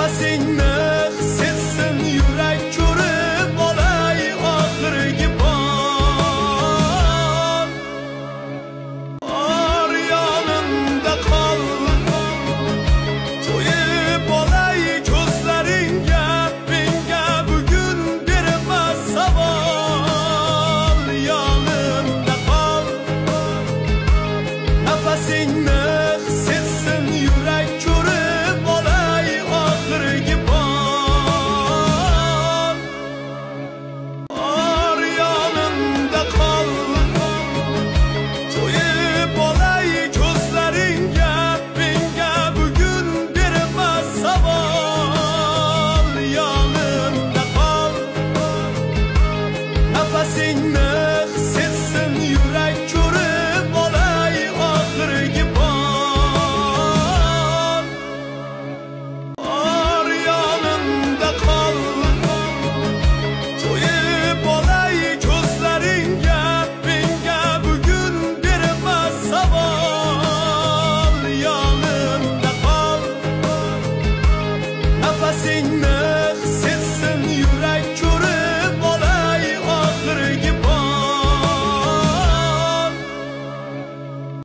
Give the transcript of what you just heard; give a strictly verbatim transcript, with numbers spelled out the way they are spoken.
Nefesini hissetsin yürek körüp olay ahırgi ban. Ar yanımda kal, toyup olay gözleringe binge bugün vermez saval. Yanımda kal, nefesini hissetsin yürek körüp olay ahırgi ban. Ar yanımda kal, toyup olay gözleringe binge bugün vermez saval. Yanımda kal, nefesini hissetsin yürek körüp olay ahırgi ban. Ar yanımda kal, toyup olay gözleringe binge bugün vermez saval. Yanımda kal, nefesini